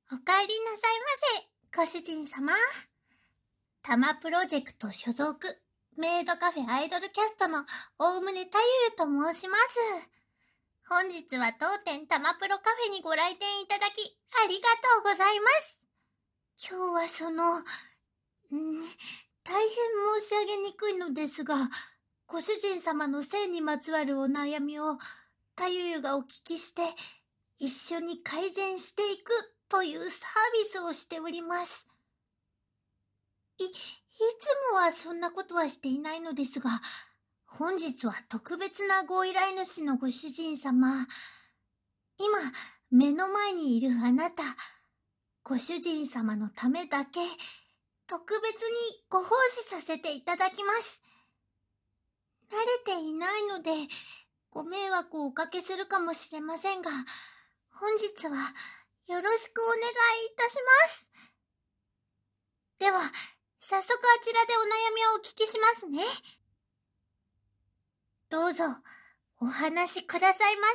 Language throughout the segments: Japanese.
おかえりなさいませ、ご主人様。タマプロジェクト所属、メイドカフェアイドルキャストの大宗太夫と申します。本日は当店タマプロカフェにご来店いただき、ありがとうございます。今日は大変申し上げにくいのですが、ご主人様の性にまつわるお悩みを、太夫がお聞きして、一緒に改善していくというサービスをしております。いつもはそんなことはしていないのですが、本日は特別なご依頼主のご主人様、今、目の前にいるあなた、ご主人様のためだけ、特別にご奉仕させていただきます。慣れていないので、ご迷惑をおかけするかもしれませんが、本日はよろしくお願いいたします。では、早速あちらでお悩みをお聞きしますね。どうぞ、お話しくださいま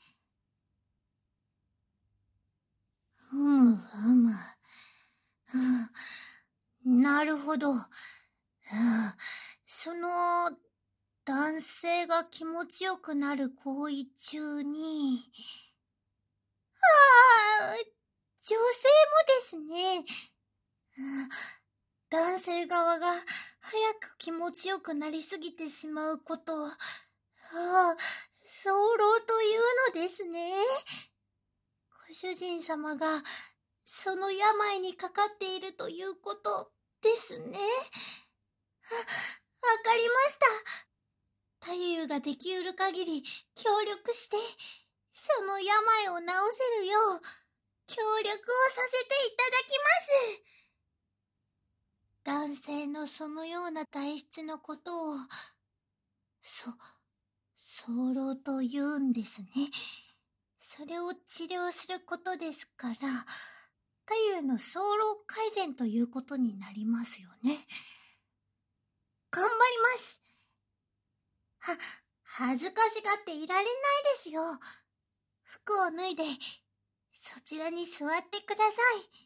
せ。なるほど。男性が気持ちよくなる行為中に、女性もですね。男性側が早く気持ちよくなりすぎてしまうことを、早漏というのですね。ご主人様がその病にかかっているということですね。わかりました。太夫ができうる限り協力して、その病を治せるよう協力をさせていただきます。男性のそのような体質のことを、早漏と言うんですね。それを治療することですから、太夫の早漏改善ということになりますよね。頑張ります。恥ずかしがっていられないですよ。服を脱いで、そちらに座ってください。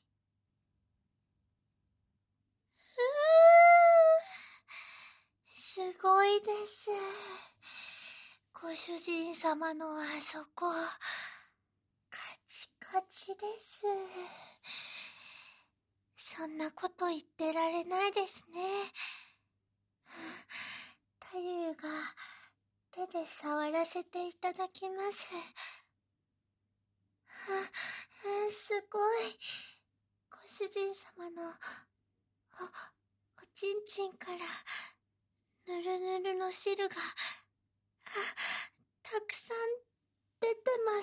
すごいです。ご主人様のあそこ、カチカチです。そんなこと言ってられないですね。太夫が手で触らせていただきます。すごい。ご主人様のおちんちんからぬるぬるの汁がたくさん出てます。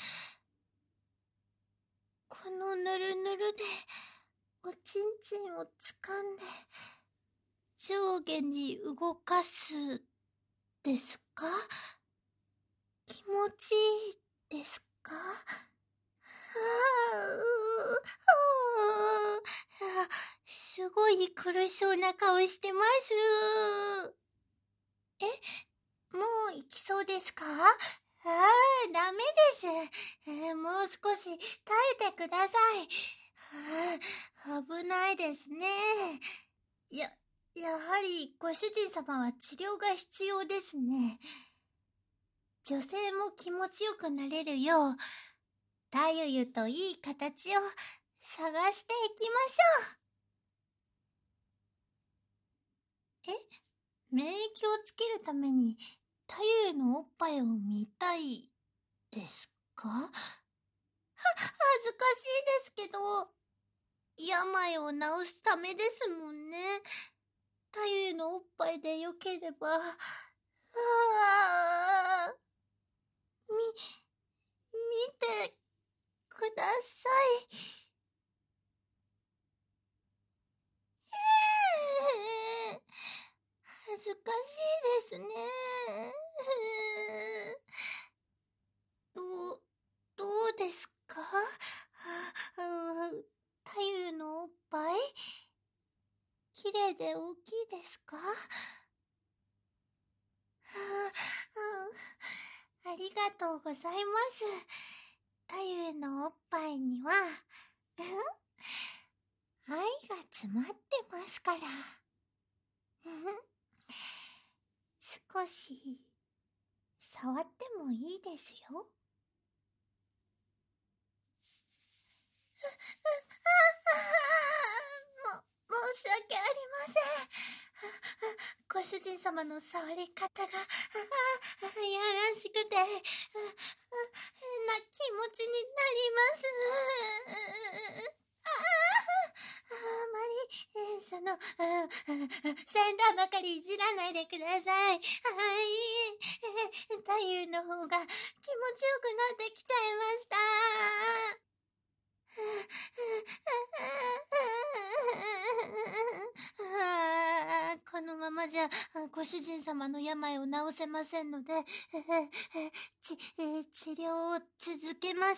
このぬるぬるでおちんちんを掴んで上下に動かすですか？気持ちいいですか？すごい苦しそうな顔してます。もう行きそうですか？ダメです。もう少し耐えてください。危ないですね。やはりご主人様は治療が必要ですね。女性も気持ちよくなれるよう、太夫といい形を探していきましょう。免疫をつけるために太夫のおっぱいを見たいですか？恥ずかしいですけど、病を治すためですもんね。太夫のおっぱいでよければ。見てください。恥ずかしいですね。どうですか？太夫のおっぱい綺麗で大きいですか？ありがとうございます。太夫のおっぱいには愛が詰まってますから。少し、触ってもいいですよ。申し訳ありません。ご主人様の触り方が、やらしくて、変な気持ちになります。あまり、先端ばかりいじらないでください。太夫の方が気持ちよくなってきちゃいました。このままじゃご主人様の病を治せませんので、治療を続けます。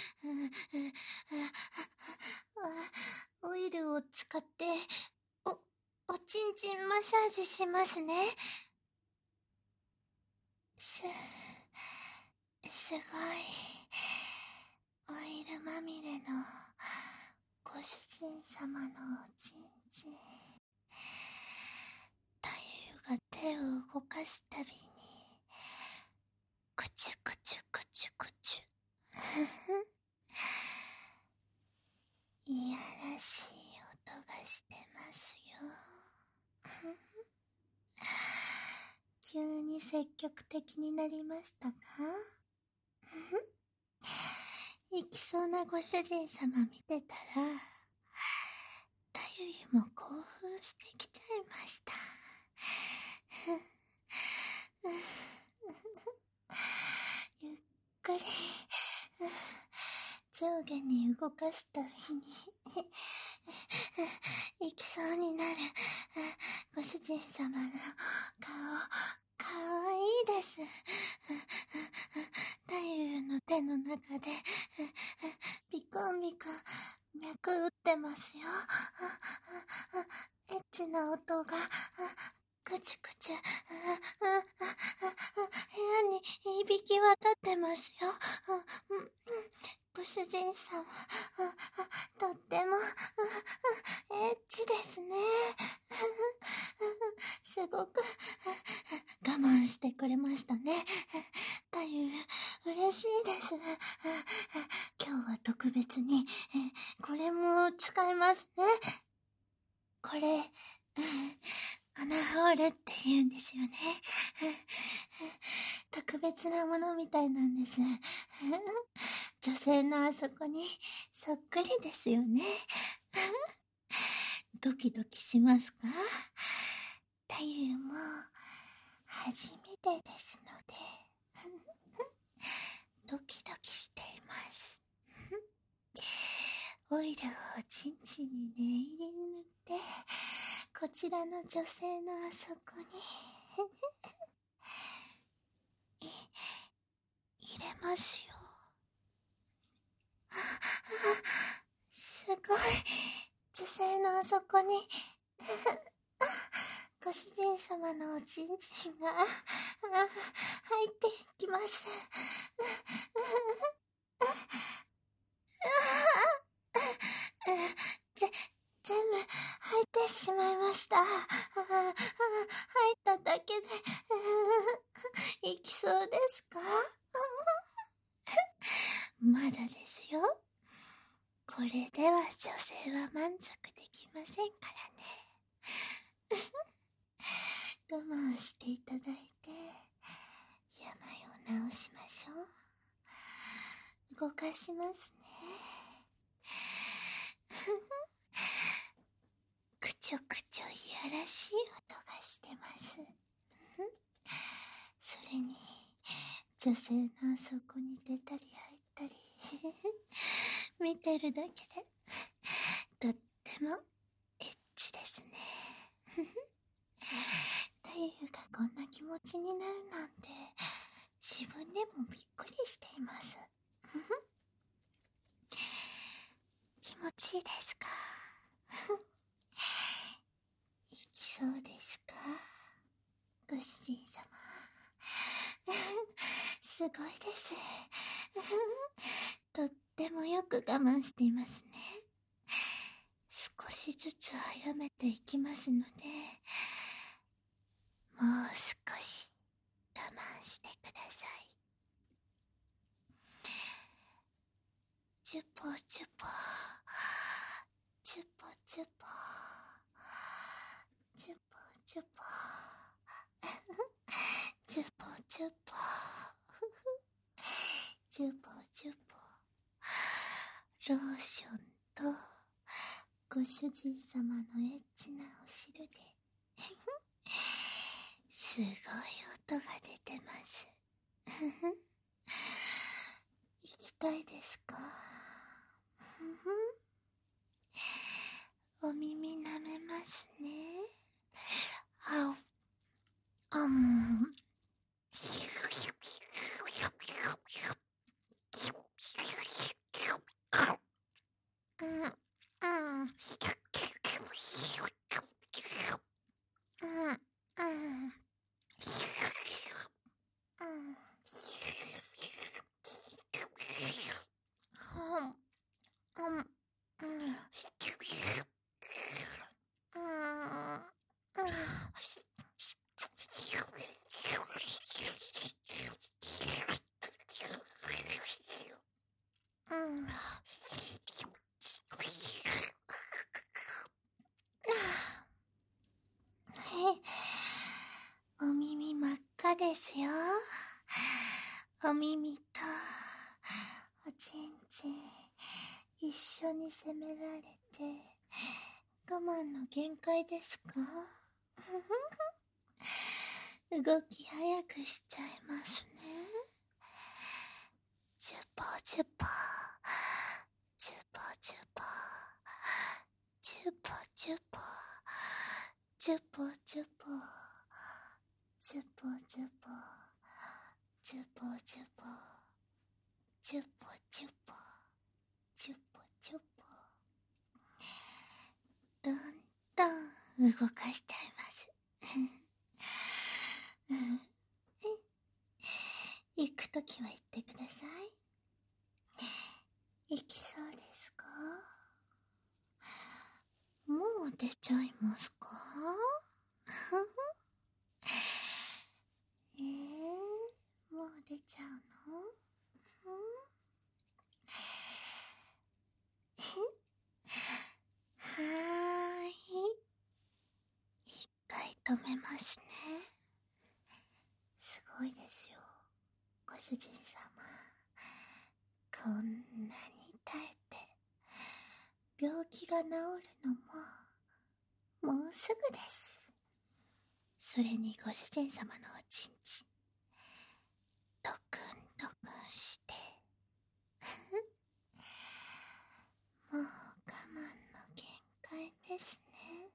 オイルを使っておちんちんマッサージしますね。すごいオイルまみれのご主人様のおちんちん。太夫が手を動かすたびにクチュクチュクチュクチュいやらしい音がしてますよ。急に積極的になりましたか？行きそうなご主人様見てたら、太夫も興奮してきちゃいました。ゆっくり上下に動かすたびに行きそうになるご主人様の顔、かわいいです。太夫の手の中でビクンビクン脈打ってますよ。エッチな音がくちゅくちゅ部屋に響き渡ってますよ。ご主人様、とってもエッチですね。すごく我慢してくれましたね。太夫、嬉しいです。今日は特別にこれも使いますね。これ、アナホールって言うんですよね。特別なものみたいなんです。女性のあそこにそっくりですよね。ドキドキしますか？太夫も初めてですのでドキドキしています。オイルをちんちんに念入りに塗ってこちらの女性のあそこに入れますよ。すごい、女性のあそこにご主人様のおちんちんが入ってきます。全部入ってしまいました。入っただけでいきそうですか？まだですよ。これでは女性は満足できませんからね。我慢していただいて病を治しましょう。動かしますね。くちょくちょいやらしい音がしてます。それに女性のあそこに出たり入ったり見てるだけでとってもエッチですね。太夫がこんな気持ちになるなんて自分でもびっくりしています。気持ちいいですか？いきそうですか？ご主人様。すごいです。とってもよく我慢していますね。少しずつ早めていきますので、もう少し我慢してください。チュポチュポ、チュポチュポ、チュポチュポ、チュポチュポ、チュポチュポ、ローションとご主人様のエッチなお汁ですごい音が出てます。行きたいですか？お耳舐めますね。あん。お耳真っ赤ですよ。お耳とおちんちん一緒に責められて我慢の限界ですか？動き早くしちゃいますね。チュポチュポ、チュポチュポ、チュポチュポ、チュポチュポ、チュポチュポ、チュポチュポ、チュポチュポ、チュポチュポ、どんどん動かしちゃいます。行くときは行ってください。行きそうですか？もう出ちゃいますか？もう出ちゃうの？はーい。一回止めますね。すごいですよ、ご主人様。こんなに耐えて、病気が治るのも、もうすぐです。それにご主人様のおちんちん、ドクンドクンして、もう我慢の限界ですね。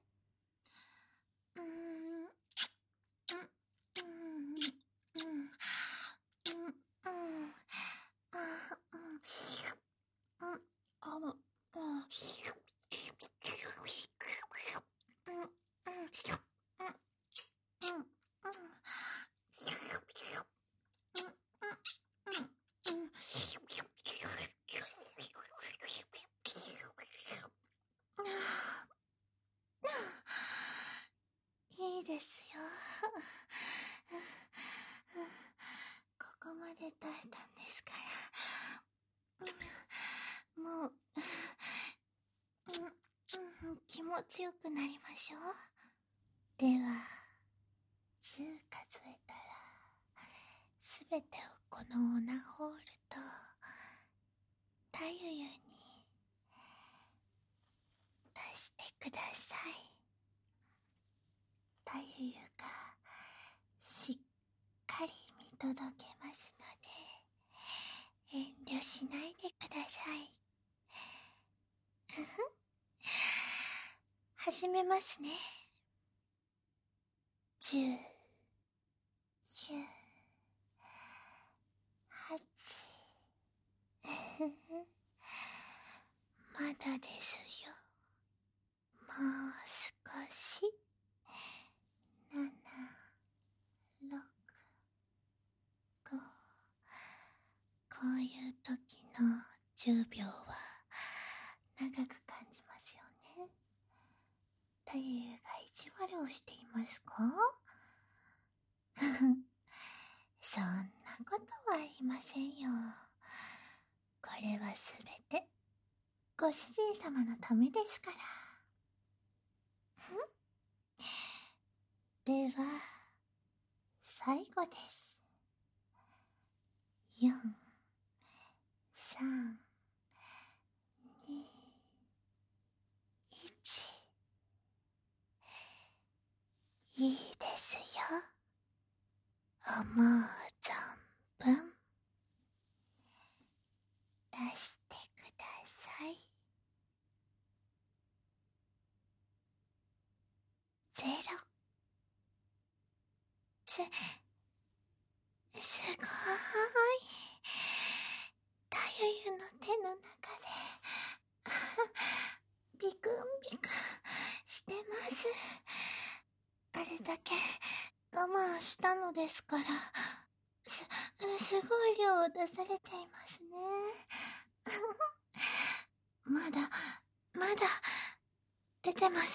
いいですよ。ここまで耐えたんですから、もう、気持ちよくなりましょう。では、10数えたら、すべてをこのオナホールと、たゆゆに、出してください。たゆゆが、しっかり見届けますので、遠慮しないでください。始めますね。10、9、8。まだですよ。もう少し。7、6、5。こういう時の10秒をしていますか？そんなことはありませんよ。これはすべてご主人様のためですから。では、最後です。4、3、2、1。いいですよ。思う存分出してください。0。すごーい。たゆゆの手の中でビクンビクンしてます。あれだけ我慢したのですから、すごい量を出されていますね。まだ出てます。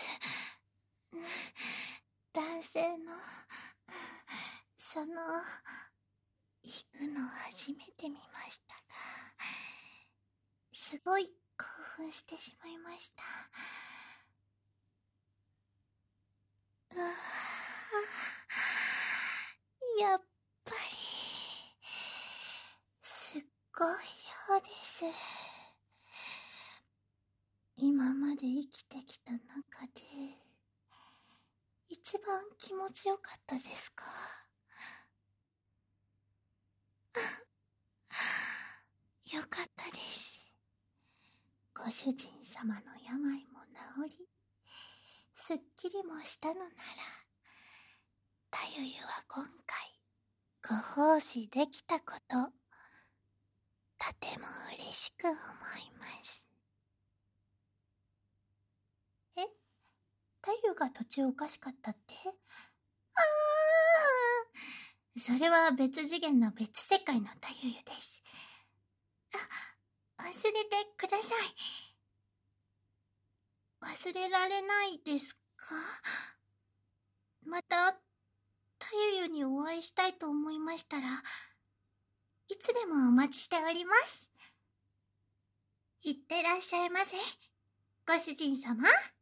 男性のその行くの初めて見ましたが、すごい興奮してしまいました。やっぱりすっごい量です。今まで生きてきた中で一番気持ちよかったですか？よかったです。ご主人様の病も治り、すっきりもしたのなら、たゆゆは今回ご奉仕できたこと、とても嬉しく思います。え？たゆが途中おかしかったって？それは別次元の別世界のたゆゆです。忘れてください。忘れられないですか？また、たゆゆにお会いしたいと思いましたら、いつでもお待ちしております。いってらっしゃいませ、ご主人様。